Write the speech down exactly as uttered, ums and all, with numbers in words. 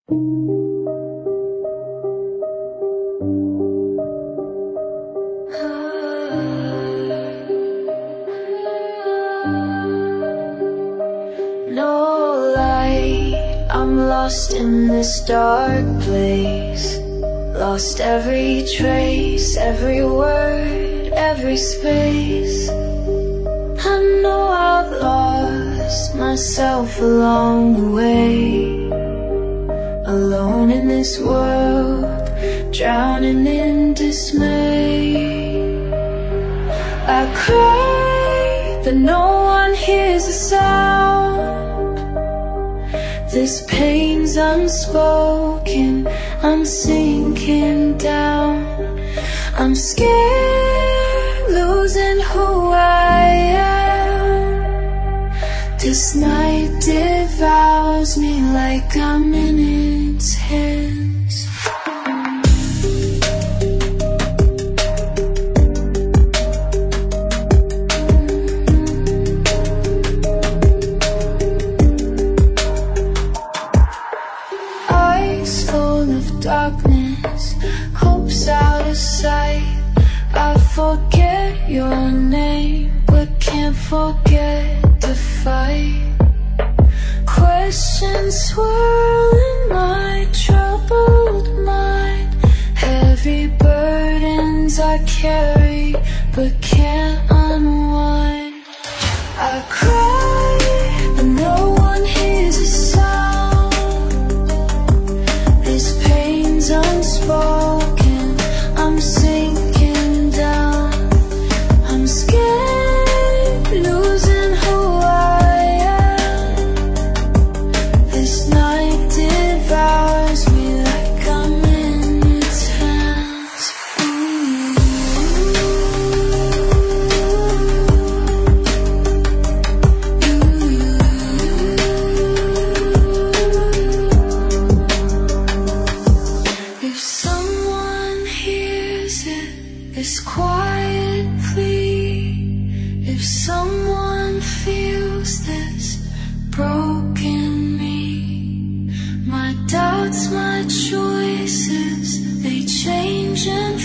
No light, I'm lost in this dark place. Lost every trace, every word, every space. I know I've lost myself along the way. Alone in this world, drowning in dismay. I cry, but no one hears the sound. This pain's unspoken, I'm sinking down. I'm scared, losing who I am. This night devours me like I'm in its hands. Darkness, hopes out of sight. I forget your name, but can't forget to fight. Questions swirl in my troubled mind. Heavy burdens I carry, but can't unwind. I cry, but no one hears a sound. This pain's unspoken, I'm sinking down. I'm scared, losing who I am. This night devours me like I'm in its hands. If someone hears it, this quiet plea. If someone feels this broken me, my doubts, my choices, they change and